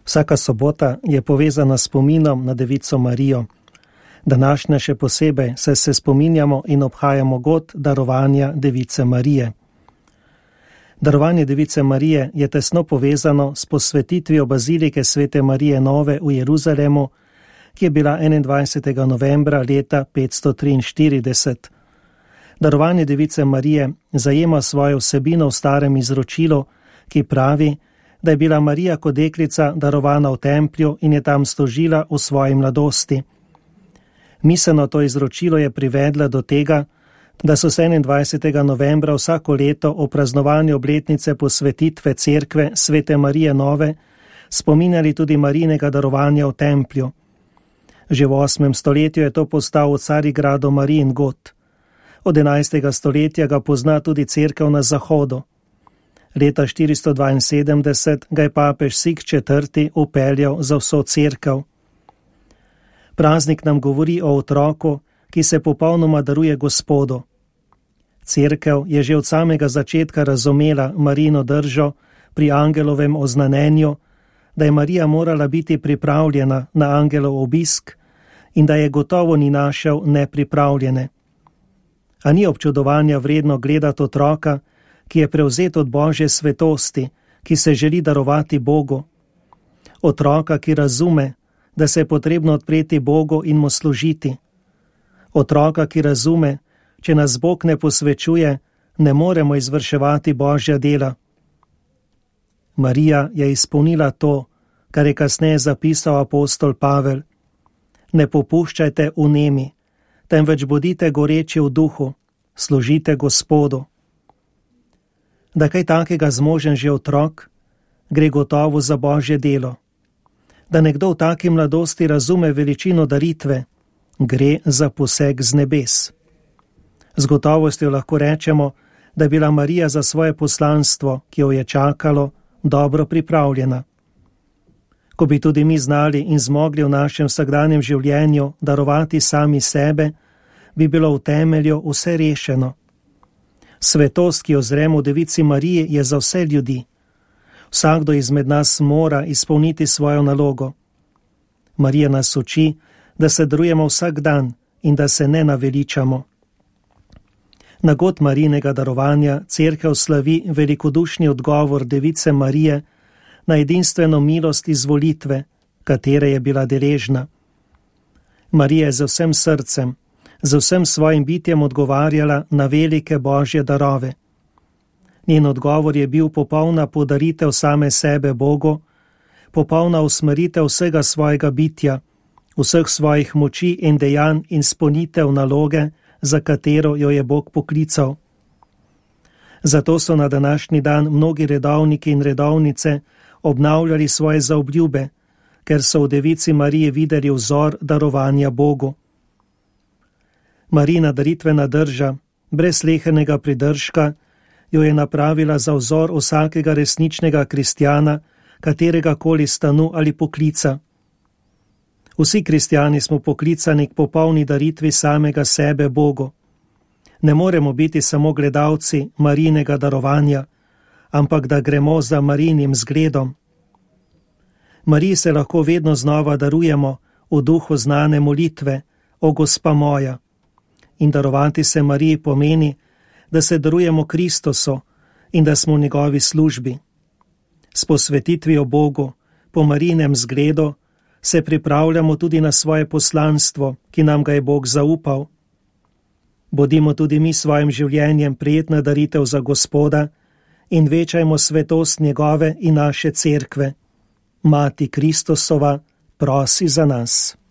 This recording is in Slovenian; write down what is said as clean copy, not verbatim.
Vsaka sobota je povezana s spominom na Devico Marijo. Današnja še posebej, saj se spominjamo in obhajamo god darovanja Device Marije. Darovanje Device Marije je tesno povezano s posvetitvijo bazilike Svete Marije Nove v Jeruzalemu, ki je bila 21. novembra leta 543. Darovanje Device Marije zajema svojo vsebino v starem izročilu, ki pravi, da je bila Marija kot deklica darovana v templju in je tam služila v svoji mladosti. Miselno to izročilo je privedla do tega, da so se 21. novembra vsako leto o praznovanju obletnice posvetitve cerkve Svete Marije Nove spominjali tudi Marijinega darovanja v templju. Že v 8. stoletju je to postal v Carigradu Marijin god. Od 11. stoletja ga pozna tudi cerkev na Zahodu. Leta 472 ga je papež Sik IV. Upeljal za vso cerkev. Praznik nam govori o otroku, ki se popolnoma daruje Gospodu. Cerkev je že od samega začetka razumela Marijino držo pri angelovem oznanjenju, da je Marija morala biti pripravljena na angelov obisk in da je gotovo ni našel nepripravljene. A ni občudovanja vredno gledati otroka, ki je prevzet od Božje svetosti, ki se želi darovati Bogu. Otroka, ki razume, da se je potrebno odpreti Bogu in mu služiti. Otroka, ki razume, če nas Bog ne posvečuje, ne moremo izvrševati Božja dela. Marija je izpolnila to, kar je kasneje zapisal apostol Pavel. Ne popuščajte v nemi, temveč bodite goreči v duhu, služite Gospodu. Da kaj takega zmožen že otrok, gre gotovo za Božje delo. Da nekdo v taki mladosti razume veličino daritve, gre za poseg z nebes. Z gotovostjo lahko rečemo, da je bila Marija za svoje poslanstvo, ki jo je čakalo, dobro pripravljena. Ko bi tudi mi znali in zmogli v našem vsakdanjem življenju darovati sami sebe, bi bilo v temelju vse rešeno. Svetost, ki jo zremo v Devici Mariji, je za vse ljudi. Vsakdo izmed nas mora izpolniti svojo nalogo. Marija nas uči, da se darujemo vsak dan in da se ne naveličamo. Na god Marijinega darovanja cerkev slavi velikodušni odgovor Device Marije na edinstveno milost izvolitve, katere je bila deležna. Marija je z vsem srcem, z vsem svojim bitjem odgovarjala na velike Božje darove. Njen odgovor je bil popolna podaritev same sebe Bogu, popolna usmeritev vsega svojega bitja, vseh svojih moči in dejanj in izpolnitev naloge, za katero jo je Bog poklical. Zato so na današnji dan mnogi redovniki in redovnice obnavljali svoje zaobljube, ker so v Devici Mariji videli vzor darovanja Bogu. Marijina daritvena drža, brez slehernega pridržka, jo je napravila za vzor vsakega resničnega kristjana, katerega koli stanu ali poklica. Vsi kristjani smo poklicani k popolni daritvi samega sebe Bogu. Ne moremo biti samo gledalci Marijinega darovanja, ampak da gremo za Marijinim zgledom. Mariji se lahko vedno znova darujemo v duhu znane molitve, o Gospa moja. In darovati se Mariji pomeni, da se darujemo Kristusu in da smo v njegovi službi. S posvetitvijo Bogu, po Marijinem zgledu, se pripravljamo tudi na svoje poslanstvo, ki nam ga je Bog zaupal. Bodimo tudi mi svojim življenjem prijetna daritev za Gospoda in večajmo svetost njegove in naše cerkve. Mati Kristusova, prosi za nas.